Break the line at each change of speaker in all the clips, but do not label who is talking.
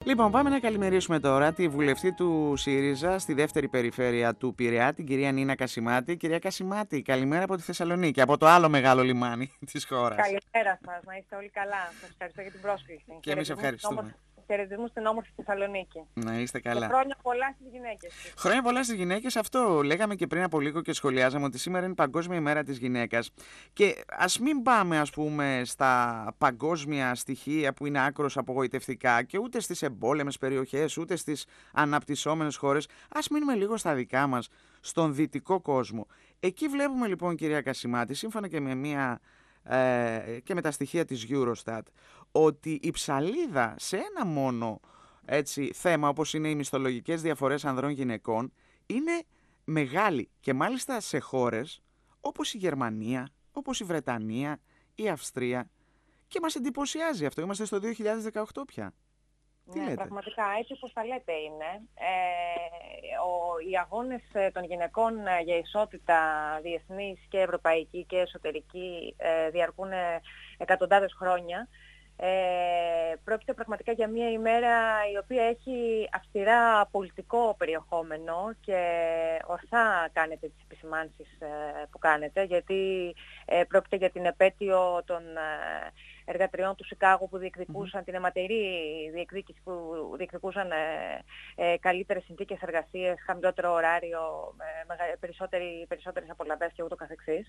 Λοιπόν, πάμε να καλημερίσουμε τώρα τη βουλευτή του ΣΥΡΙΖΑ στη δεύτερη περιφέρεια του Πειραιά, την κυρία Νίνα Κασιμάτη. Κυρία Κασιμάτη, καλημέρα από τη Θεσσαλονίκη, από το άλλο μεγάλο λιμάνι της χώρας.
Καλημέρα σας, να είστε όλοι καλά. Σας ευχαριστώ για την πρόσκληση.
Και εμείς ευχαριστούμε.
Χαιρετισμού στην όμορφη Θεσσαλονίκη.
Να είστε καλά.
Και χρόνια πολλά στις γυναίκες.
Χρόνια πολλά στις γυναίκες. Αυτό λέγαμε και πριν από λίγο και σχολιάζαμε, ότι σήμερα είναι Παγκόσμια ημέρα της γυναίκας. Και ας μην πάμε, ας πούμε, στα παγκόσμια στοιχεία που είναι άκρως απογοητευτικά και ούτε στις εμπόλεμες περιοχές, ούτε στις αναπτυσσόμενες χώρες. Ας μείνουμε λίγο στα δικά μας, στον δυτικό κόσμο. Εκεί βλέπουμε λοιπόν, κυρία Κασιμάτη, σύμφωνα και και με τα στοιχεία της Eurostat, ότι η ψαλίδα σε ένα μόνο θέμα, όπως είναι οι μισθολογικές διαφορές ανδρών γυναικών, είναι μεγάλη, και μάλιστα σε χώρες όπως η Γερμανία, όπως η Βρετανία, η Αυστρία, και μας εντυπωσιάζει αυτό. Είμαστε στο 2018 πια.
Ναι, πραγματικά έτσι όπως τα λέτε είναι. Οι αγώνες των γυναικών για ισότητα διεθνής και ευρωπαϊκή και εσωτερική διαρκούν εκατοντάδες χρόνια. Πρόκειται πραγματικά για μια ημέρα η οποία έχει αυστηρά πολιτικό περιεχόμενο και ορθά κάνετε τις επισημάνσεις που κάνετε, γιατί πρόκειται για την επέτειο των εργατριών του Σικάγο που διεκδικούσαν την αιματερή διεκδίκηση, που διεκδικούσαν καλύτερες συνθήκες εργασίας, χαμηλότερο ωράριο, περισσότερες απολαβές και ούτω καθεξής.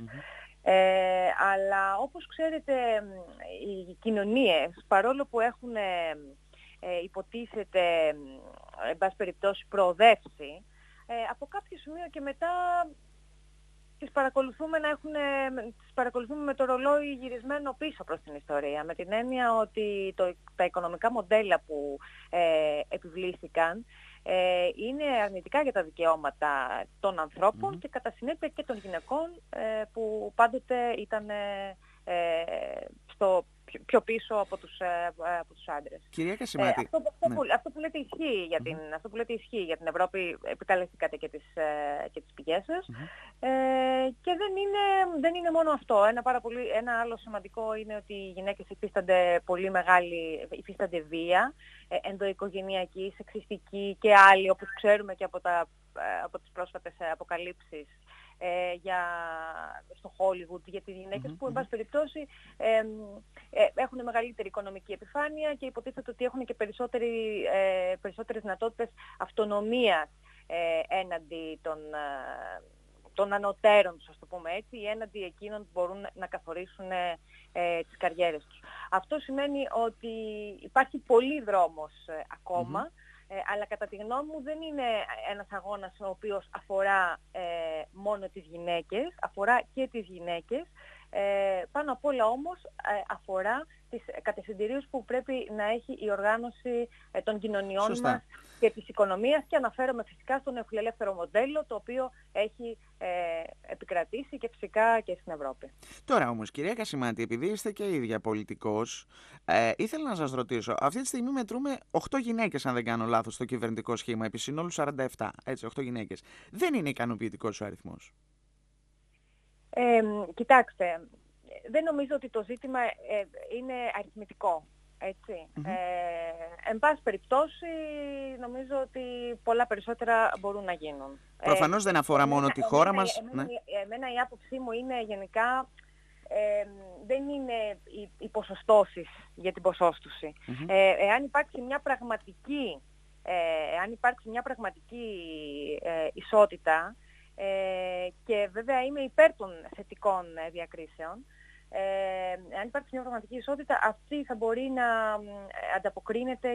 Αλλά όπως ξέρετε, οι κοινωνίες, παρόλο που έχουν υποτίθεται, εν πάση περιπτώσει, προοδεύσει, από κάποιο σημείο και μετά τις παρακολουθούμε με το ρολόι γυρισμένο πίσω προς την ιστορία, με την έννοια ότι τα οικονομικά μοντέλα που επιβλήθηκαν είναι αρνητικά για τα δικαιώματα των ανθρώπων και κατά συνέπεια και των γυναικών, που πάντοτε ήταν πιο πίσω από τους άντρες.
Κυρία Κασιμάτη,
αυτό που λέτε ισχύει για την Ευρώπη. Επικαλεστήκατε και τις πηγές σας. Και δεν είναι μόνο αυτό. Ένα άλλο σημαντικό είναι ότι οι γυναίκες υφίστανται βία, ενδοοικογενειακή, σεξιστική και άλλη, όπως ξέρουμε και από τις πρόσφατες αποκαλύψεις στο Hollywood, για τις γυναίκες που εν πάση περιπτώσει έχουν μεγαλύτερη οικονομική επιφάνεια και υποτίθεται ότι έχουν και περισσότερες δυνατότητες αυτονομίας έναντι των ανωτέρων τους, ας το πούμε έτσι, ή έναντι εκείνων που μπορούν να καθορίσουν τις καριέρες τους. Αυτό σημαίνει ότι υπάρχει πολύ δρόμος ακόμα, αλλά κατά τη γνώμη μου δεν είναι ένας αγώνας ο οποίος αφορά μόνο τις γυναίκες, αφορά και τις γυναίκες. Πάνω απ' όλα όμως αφορά τις κατευθυντηρίους που πρέπει να έχει η οργάνωση των κοινωνιών μας και της οικονομίας, και αναφέρομαι φυσικά στο νεοφιλελεύθερο μοντέλο, το οποίο έχει επικρατήσει και φυσικά και στην Ευρώπη.
Τώρα όμως, κυρία Κασιμάτη, επειδή είστε και ίδια πολιτικός, ήθελα να σας ρωτήσω, αυτή τη στιγμή μετρούμε 8 γυναίκες, αν δεν κάνω λάθος, στο κυβερνητικό σχήμα, επί συνόλου 47, έτσι, 8 γυναίκες. Δεν είναι ικανοποιητικός ο αριθμός?
Κοιτάξτε, δεν νομίζω ότι το ζήτημα είναι αριθμητικό, έτσι. Εν πάση περιπτώσει, νομίζω ότι πολλά περισσότερα μπορούν να γίνουν.
Προφανώς δεν αφορά μόνο τη χώρα μας.
Εμένα η άποψή μου είναι γενικά, δεν είναι οι ποσοστώσεις για την ποσόστοση. Εάν υπάρξει μια πραγματική ισότητα, και βέβαια είμαι υπέρ των θετικών διακρίσεων, αν υπάρξει μια πραγματική ισότητα, αυτή θα μπορεί να ανταποκρίνεται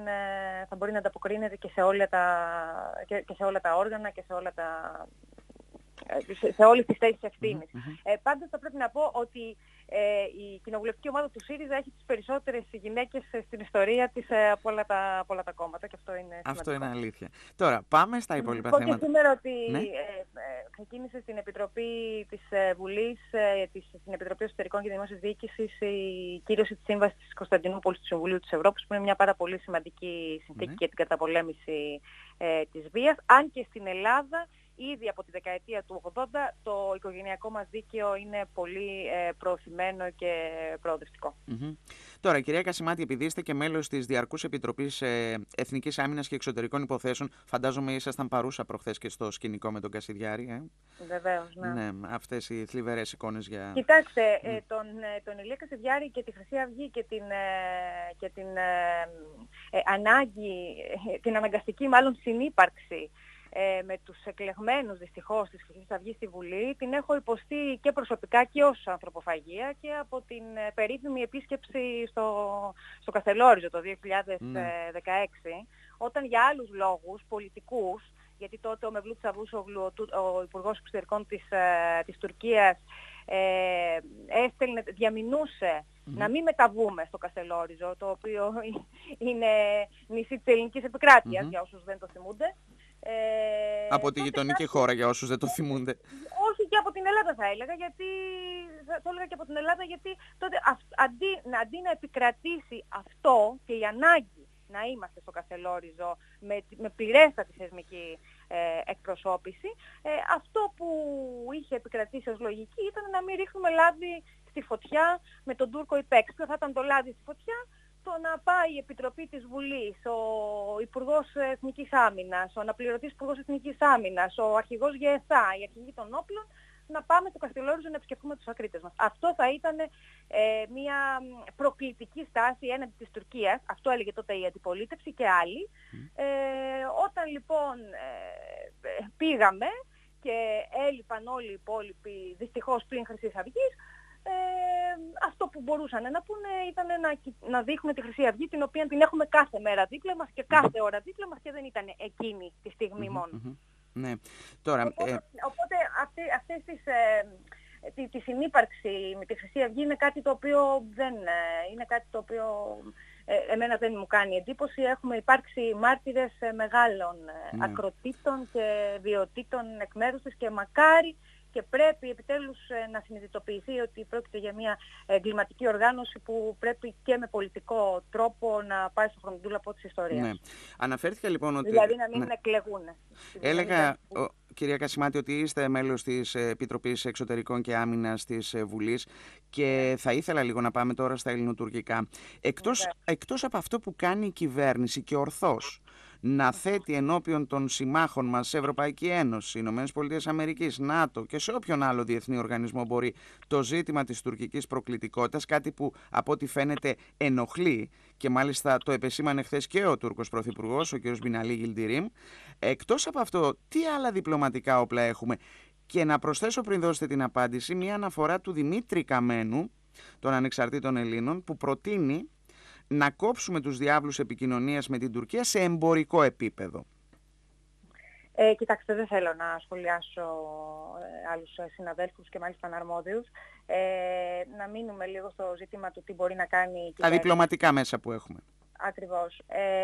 και σε όλα τα όργανα και σε όλες τις θέσεις ευθύνης. Πάντως θα πρέπει να πω ότι η κοινοβουλευτική ομάδα του ΣΥΡΙΖΑ έχει τις περισσότερες γυναίκες στην ιστορία της από όλα τα κόμματα, και αυτό είναι σημαντικό.
Αυτό είναι αλήθεια. Τώρα πάμε στα υπόλοιπα θέματα.
Και σήμερα ότι ξεκίνησε στην Επιτροπή της Βουλής, στην Επιτροπή Εσωτερικών και Δημόσιας Διοίκησης, η κύρωση της Σύμβασης της Κωνσταντινούπολης του Συμβουλίου της Ευρώπης, που είναι μια πάρα πολύ σημαντική συνθήκη για την καταπολέμηση της βίας. Αν και στην Ελλάδα ήδη από τη δεκαετία του 80 το οικογενειακό μας δίκαιο είναι πολύ προωθημένο και προοδευτικό.
Τώρα, κυρία Κασιμάτη, επειδή είστε και μέλος της Διαρκούς Επιτροπής Εθνικής Άμυνας και Εξωτερικών Υποθέσεων, φαντάζομαι ήσασταν παρούσα προχθές και στο σκηνικό με τον Κασιδιάρη.
Βεβαίως, ναι.
Ναι, αυτές οι θλιβερές εικόνες για...
Κοιτάξτε, τον Ηλία Κασιδιάρη και τη Χρυσή Αυγή και την ανάγκη, την αναγκαστική μάλλον συνύπαρξη με τους εκλεγμένους δυστυχώς της Χρυσής Αυγής στη Βουλή, την έχω υποστεί και προσωπικά και ως ανθρωποφαγία και από την περίφημη επίσκεψη στο Καστελόριζο το 2016, όταν για άλλους λόγους πολιτικούς, γιατί τότε ο Μευλού Τσαβούσογλου, ο Υπουργός Εξωτερικών της Τουρκίας, διαμηνούσε να μην μεταβούμε στο Καστελόριζο, το οποίο είναι νησί της ελληνικής επικράτειας, για όσους δεν το θυμούνται.
Από τη γειτονική χώρα, για όσους δεν το θυμούνται.
Όχι, και από την Ελλάδα θα έλεγα, το έλεγα και από την Ελλάδα, γιατί τότε αντί να επικρατήσει αυτό και η ανάγκη να είμαστε στο Καστελόριζο με πληρέστατη θεσμική εκπροσώπηση, αυτό που είχε επικρατήσει ως λογική ήταν να μην ρίχνουμε λάδι στη φωτιά με τον Τούρκο υπέξ. Ποιο θα ήταν το λάδι στη φωτιά? Το να πάει η Επιτροπή της Βουλής, ο Υπουργός Εθνικής Άμυνας, ο αναπληρωτής Υπουργός Εθνικής Άμυνας, ο αρχηγός ΓΕΘΑ, οι αρχηγοί των όπλων, να πάμε στο Καστελόριζο να επισκεφθούμε τους ακρίτες μας. Αυτό θα ήταν μια προκλητική στάση έναντι της Τουρκίας, αυτό έλεγε τότε η αντιπολίτευση και άλλοι. Όταν λοιπόν πήγαμε και έλειπαν όλοι οι υπόλοιποι, δυστυχώς πλην Χρυσής Αυγής, αυτό που μπορούσαν να πούνε ήταν να δείχνουν τη Χρυσή Αυγή, την οποία την έχουμε κάθε μέρα δίπλα μας και κάθε ώρα δίπλα μας, και δεν ήταν εκείνη τη στιγμή μόνο.
Ναι. Τώρα,
οπότε τη συνύπαρξη με τη Χρυσή Αυγή είναι κάτι το οποίο εμένα δεν μου κάνει εντύπωση. Έχουμε υπάρξει μάρτυρες μεγάλων ακροτήτων και βιωτήτων εκ μέρους της, και μακάρι και πρέπει επιτέλους να συνειδητοποιηθεί ότι πρόκειται για μια εγκληματική οργάνωση που πρέπει και με πολιτικό τρόπο να πάει στο χρονοτούλαπο της ιστορίας.
Ναι. Αναφέρθηκα λοιπόν ότι...
Δηλαδή να μην εκλεγούν.
Έλεγα, κυρία Κασιμάτη, ότι είστε μέλος της Επιτροπής Εξωτερικών και Άμυνας της Βουλής, και θα ήθελα λίγο να πάμε τώρα στα ελληνοτουρκικά. Εκτός από αυτό που κάνει η κυβέρνηση, και ορθώς, να θέτει ενώπιον των συμμάχων μας σε Ευρωπαϊκή Ένωση, Ηνωμένες Πολιτείες Αμερικής, ΝΑΤΟ και σε όποιον άλλο διεθνή οργανισμό μπορεί, το ζήτημα της τουρκικής προκλητικότητας, κάτι που από ό,τι φαίνεται ενοχλεί, και μάλιστα το επεσήμανε χθες και ο Τούρκος Πρωθυπουργός, ο κ. Μπιναλί Γιλντιρίμ. Εκτός από αυτό, τι άλλα διπλωματικά όπλα έχουμε? Και να προσθέσω, πριν δώσετε την απάντηση, μια αναφορά του Δημήτρη Καμένου, των Ανεξαρτήτων Ελλήνων, που προτείνει να κόψουμε τους διάβλους επικοινωνίας με την Τουρκία σε εμπορικό επίπεδο.
Κοιτάξτε, δεν θέλω να σχολιάσω άλλους συναδέλφους και μάλιστα αναρμόδιους. Να μείνουμε λίγο στο ζήτημα του τι μπορεί να κάνει η κυβέρνηση.
Τα διπλωματικά μέσα που έχουμε.
Ακριβώς.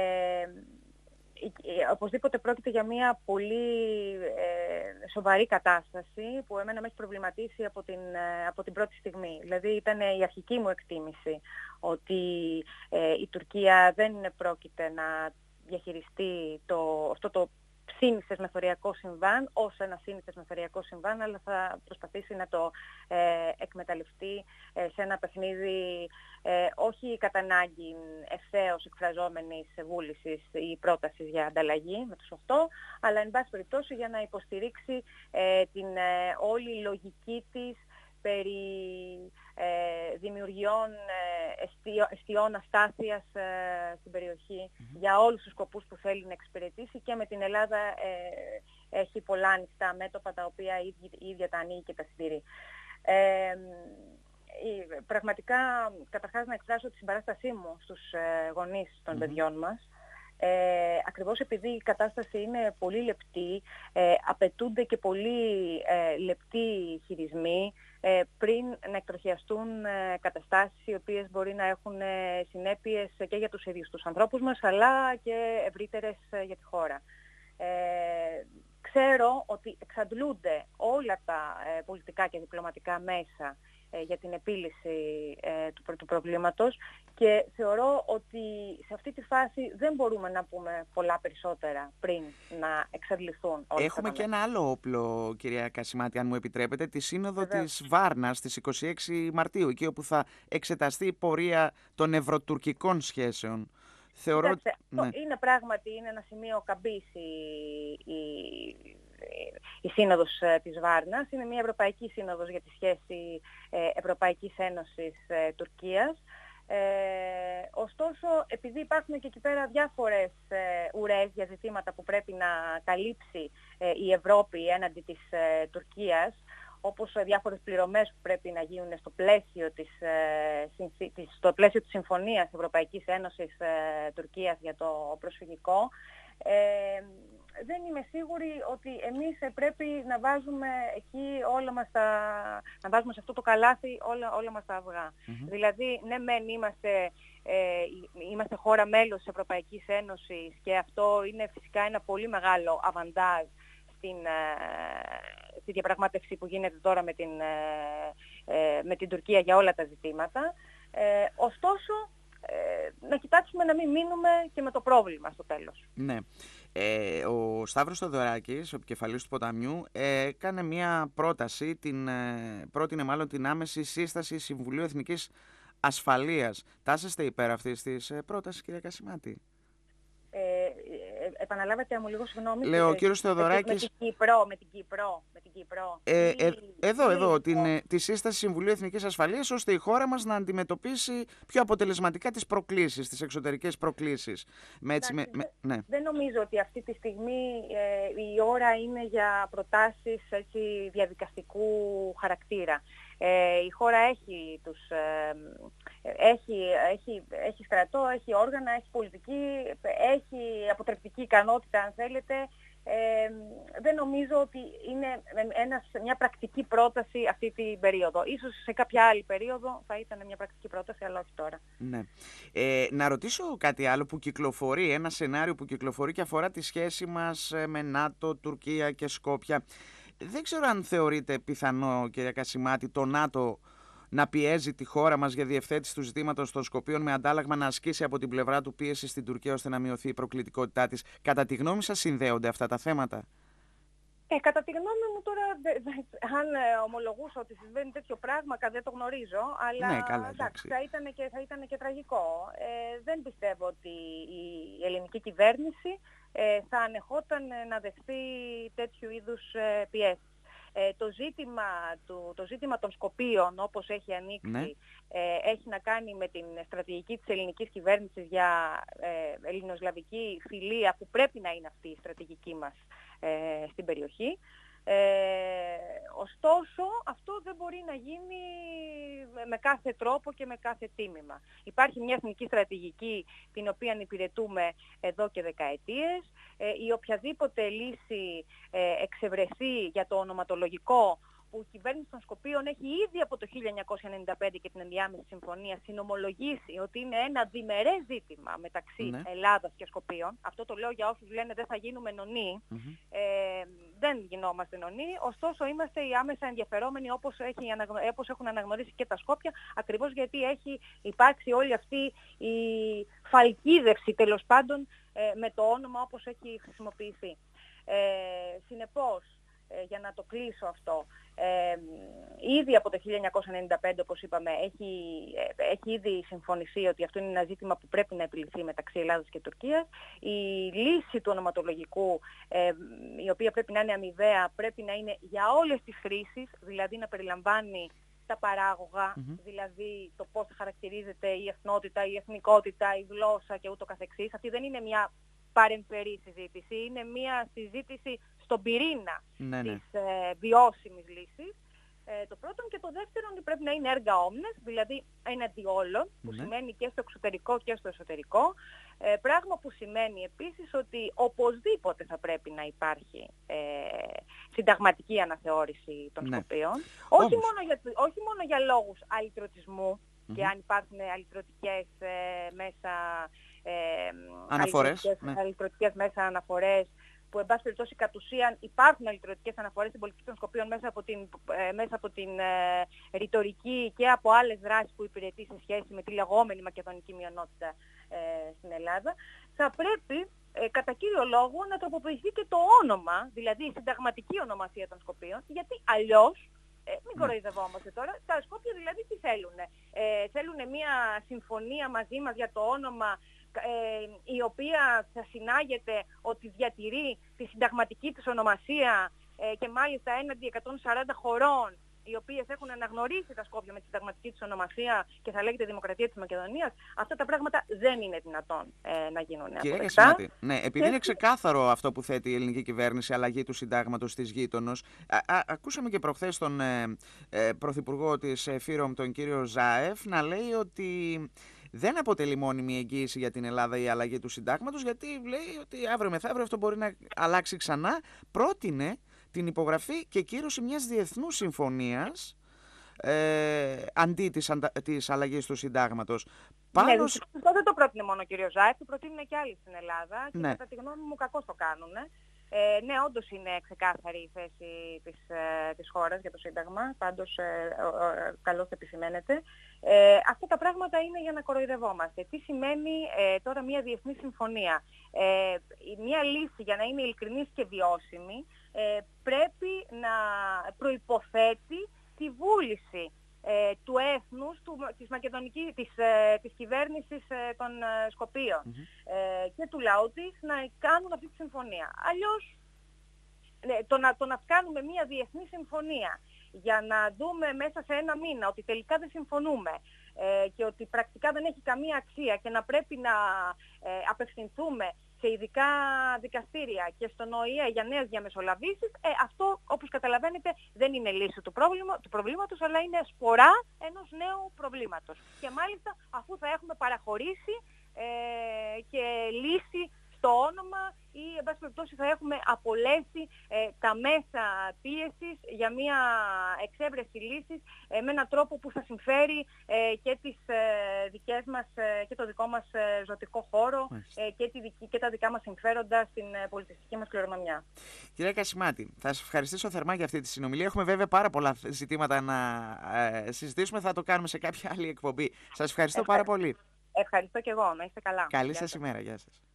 Οπωσδήποτε πρόκειται για μια πολύ σοβαρή κατάσταση που εμένα με έχει προβληματίσει από την πρώτη στιγμή. Δηλαδή ήταν η αρχική μου εκτίμηση ότι η Τουρκία δεν πρόκειται να διαχειριστεί αυτό το σύνηθες μεθοριακό συμβάν ως ένα σύνηθες μεθοριακό συμβάν, αλλά θα προσπαθήσει να το εκμεταλλευτεί σε ένα παιχνίδι όχι κατά ανάγκη ευθέως εκφραζόμενης βούλησης ή πρότασης για ανταλλαγή με τους 8, αλλά εν πάση περιπτώσει για να υποστηρίξει την όλη λογική της περί δημιουργιών εστιών αστάθειας στην περιοχή για όλους τους σκοπούς που θέλει να εξυπηρετήσει, και με την Ελλάδα έχει πολλά ανοιχτά μέτωπα τα οποία η ίδια τα ανοίγει και τα συντηρεί. Πραγματικά, καταρχάς να εκφράσω τη συμπαράστασή μου στους γονείς των παιδιών μας. Ακριβώς επειδή η κατάσταση είναι πολύ λεπτή, απαιτούνται και πολύ λεπτοί χειρισμοί πριν να εκτροχιαστούν καταστάσεις οι οποίες μπορεί να έχουν συνέπειες και για τους ίδιους τους ανθρώπους μας, αλλά και ευρύτερες για τη χώρα. Ξέρω ότι εξαντλούνται όλα τα πολιτικά και διπλωματικά μέσα για την επίλυση του προβλήματος, και θεωρώ ότι σε αυτή τη φάση δεν μπορούμε να πούμε πολλά περισσότερα πριν να εξαντληθούν όλα.
Έχουμε και ένα άλλο όπλο, κυρία Κασιμάτη, αν μου επιτρέπετε, τη Σύνοδο
Βεβαίως.
της Βάρνας στις 26 Μαρτίου, εκεί όπου θα εξεταστεί η πορεία των ευρωτουρκικών σχέσεων. Θεωρώ ότι...
Ναι. Είναι πράγματι ένα σημείο καμπής η Σύνοδος της Βάρνας. Είναι μια Ευρωπαϊκή Σύνοδος για τη σχέση Ευρωπαϊκής Ένωσης Τουρκίας. Ωστόσο, επειδή υπάρχουν και εκεί πέρα διάφορες ουρές για ζητήματα που πρέπει να καλύψει η Ευρώπη έναντι της Τουρκίας, όπως διάφορες πληρωμές που πρέπει να γίνουν στο πλαίσιο της Συμφωνίας Ευρωπαϊκής Ένωσης Τουρκίας για το προσφυγικό, δεν είμαι σίγουρη ότι εμείς πρέπει να βάζουμε εκεί να βάζουμε σε αυτό το καλάθι όλα μας τα αυγά. Δηλαδή, ναι μεν είμαστε χώρα μέλος της Ευρωπαϊκής Ένωσης, και αυτό είναι φυσικά ένα πολύ μεγάλο αβαντάζ στη διαπραγμάτευση που γίνεται τώρα με την Τουρκία για όλα τα ζητήματα. Ωστόσο, να κοιτάξουμε να μην μείνουμε και με το πρόβλημα στο τέλος.
Ναι. Ο Σταύρος Θεοδωράκης, ο επικεφαλής του Ποταμιού, έκανε μια πρόταση, πρότεινε μάλλον την άμεση σύσταση Συμβουλίου Εθνικής Ασφαλείας. Τάσεστε υπέρ αυτής της πρότασης, κυρία Κασιμάτη?
Επαναλάβετε μου λίγο, συγγνώμη.
Λέω, ο κύριος Θεοδωράκης...
Με την Κύπρο.
Εδώ, τη σύσταση Συμβουλίου Εθνικής Ασφαλείας, ώστε η χώρα μας να αντιμετωπίσει πιο αποτελεσματικά τις προκλήσεις, τις εξωτερικές προκλήσεις. Ναι.
Δεν νομίζω ότι αυτή τη στιγμή η ώρα είναι για προτάσεις διαδικαστικού χαρακτήρα. Η χώρα έχει στρατό, έχει όργανα, έχει πολιτική, έχει αποτρεπτική ικανότητα, αν θέλετε. Δεν νομίζω ότι είναι μια πρακτική πρόταση αυτή την περίοδο. Ίσως σε κάποια άλλη περίοδο θα ήταν μια πρακτική πρόταση, αλλά όχι τώρα.
Ναι. Να ρωτήσω κάτι άλλο που κυκλοφορεί, ένα σενάριο που κυκλοφορεί και αφορά τη σχέση μας με ΝΑΤΟ, Τουρκία και Σκόπια. Δεν ξέρω αν θεωρείτε πιθανό, κυρία Κασιμάτη, το ΝΑΤΟ να πιέζει τη χώρα μας για διευθέτηση του ζητήματος των Σκοπίων, με αντάλλαγμα να ασκήσει από την πλευρά του πίεση στην Τουρκία ώστε να μειωθεί η προκλητικότητά της. Κατά τη γνώμη σας συνδέονται αυτά τα θέματα?
Κατά τη γνώμη μου τώρα, αν ομολογούσα ότι συμβαίνει τέτοιο πράγμα, δεν το γνωρίζω, αλλά
ναι, καλά,
εντάξει, θα ήταν και τραγικό. Δεν πιστεύω ότι η ελληνική κυβέρνηση θα ανεχόταν να δεχθεί τέτοιου είδους πιέσεις. Το ζήτημα των Σκοπίων, όπως έχει ανοίξει,
ναι,
έχει να κάνει με την στρατηγική της ελληνικής κυβέρνησης για ελληνοσλαβική φιλία, που πρέπει να είναι αυτή η στρατηγική μας στην περιοχή. Ωστόσο, αυτό δεν μπορεί να γίνει με κάθε τρόπο και με κάθε τίμημα. Υπάρχει μια εθνική στρατηγική την οποία υπηρετούμε εδώ και δεκαετίες. Η οποιαδήποτε λύση εξευρεθεί για το ονοματολογικό, που η κυβέρνηση των Σκοπίων έχει ήδη από το 1995 και την ενδιάμεση συμφωνία συνομολογήσει ότι είναι ένα διμερές ζήτημα μεταξύ Ελλάδας και Σκοπίων. Αυτό το λέω για όσους λένε δεν θα γίνουμε νονοί. Δεν γινόμαστε νονοί, ωστόσο είμαστε οι άμεσα ενδιαφερόμενοι, όπως έχουν αναγνωρίσει και τα Σκόπια, ακριβώς γιατί έχει υπάρξει όλη αυτή η φαλκίδευση, τέλος πάντων, με το όνομα όπως έχει χρησιμοποιηθεί. Συνεπώς, για να το κλείσω αυτό, ήδη από το 1995, όπως είπαμε, έχει ήδη συμφωνηθεί ότι αυτό είναι ένα ζήτημα που πρέπει να επιληθεί μεταξύ Ελλάδας και Τουρκίας. Η λύση του ονοματολογικού, η οποία πρέπει να είναι αμοιβαία, πρέπει να είναι για όλες τις χρήσεις, δηλαδή να περιλαμβάνει τα παράγωγα, δηλαδή το πώς θα χαρακτηρίζεται η εθνότητα, η εθνικότητα, η γλώσσα και ούτω καθεξής. Αυτή δεν είναι μια παρεμφερή συζήτηση, είναι μια συζήτηση στον πυρήνα της βιώσιμης λύσης. Το πρώτο, και το δεύτερο πρέπει να είναι έργα όμνες, δηλαδή έναντι όλων, που σημαίνει και στο εξωτερικό και στο εσωτερικό, πράγμα που σημαίνει επίσης ότι οπωσδήποτε θα πρέπει να υπάρχει συνταγματική αναθεώρηση των Σκοπίων, όχι μόνο για λόγους αλυτρωτισμού, και αν υπάρχουν αλυτρωτικές μέσα
αναφορές,
αλυτρωτικές μέσα αναφορές που εν πάση περιπτώσει κατ' ουσίαν υπάρχουν αλληλοτερωτικές αναφορές στην πολιτική των Σκοπίων μέσα από την ρητορική και από άλλες δράσεις που υπηρετεί σε σχέση με τη λεγόμενη μακεδονική μειονότητα στην Ελλάδα, θα πρέπει κατά κύριο λόγο να τροποποιηθεί και το όνομα, δηλαδή η συνταγματική ονομασία των Σκοπίων, γιατί αλλιώς, μην κοροϊδευόμαστε τώρα, τα Σκόπια δηλαδή τι θέλουν? Θέλουν μια συμφωνία μαζί μας για το όνομα, η οποία θα συνάγεται ότι διατηρεί τη συνταγματική της ονομασία και μάλιστα έναντι 140 χωρών οι οποίες έχουν αναγνωρίσει τα Σκόπια με τη συνταγματική της ονομασία και θα λέγεται Δημοκρατία της Μακεδονίας. Αυτά τα πράγματα δεν είναι δυνατόν να γίνουν.
Κυρία Κασιμάτη, ναι, επειδή είναι ξεκάθαρο αυτό που θέτει η ελληνική κυβέρνηση, αλλαγή του συντάγματος της γείτονος, ακούσαμε και προχθές τον πρωθυπουργό της ΦΥΡΟΜ, τον κύριο Ζάεφ, να λέει ότι δεν αποτελεί μόνιμη εγγύηση για την Ελλάδα η αλλαγή του συντάγματος, γιατί λέει ότι αύριο μεθαύριο αυτό μπορεί να αλλάξει ξανά. Πρότεινε την υπογραφή και κύρωση μιας διεθνούς συμφωνίας αντί της αλλαγής του συντάγματος.
Ναι, αυτό δεν το πρότεινε μόνο ο κύριος Ζάεφ, το προτείνουν και άλλοι στην Ελλάδα και κατά τη γνώμη μου κακώς το κάνουν. Ναι, όντως είναι ξεκάθαρη η θέση της χώρας για το Σύνταγμα, πάντως καλώς επισημαίνεται. Αυτά τα πράγματα είναι για να κοροϊδευόμαστε. Τι σημαίνει τώρα μια διεθνή συμφωνία? Μια λύση για να είναι ειλικρινής και βιώσιμη πρέπει να προϋποθέτει τη βούληση του έθνους, της κυβέρνησης των Σκοπίων και του λαού της να κάνουν αυτή τη συμφωνία. Αλλιώς το να κάνουμε μια διεθνή συμφωνία για να δούμε μέσα σε ένα μήνα ότι τελικά δεν συμφωνούμε και ότι πρακτικά δεν έχει καμία αξία και να πρέπει να απευθυνθούμε σε ειδικά δικαστήρια και στον ΟΗΕ για νέες διαμεσολαβήσεις, αυτό όπως καταλαβαίνετε δεν είναι λύση του προβλήματος, αλλά είναι σπορά ενός νέου προβλήματος. Και μάλιστα αφού θα έχουμε παραχωρήσει και λύση στο όνομα ή εν πάση περιπτώσει θα έχουμε απολέσει τα μέσα πίεσης για μια εξέβρεση λύσης με έναν τρόπο που θα συμφέρει και τις δικές μας και το δικό μας ζωτικό χώρο και τα δικά μας συμφέροντα στην πολιτιστική μας κληρονομιά.
Κυρία Κασιμάτη, θα σας ευχαριστήσω θερμά για αυτή τη συνομιλία. Έχουμε βέβαια πάρα πολλά ζητήματα να συζητήσουμε, θα το κάνουμε σε κάποια άλλη εκπομπή. Σας ευχαριστώ πάρα πολύ.
Ευχαριστώ και εγώ, να είστε καλά.
Καλή σας ημέρα, γεια σας.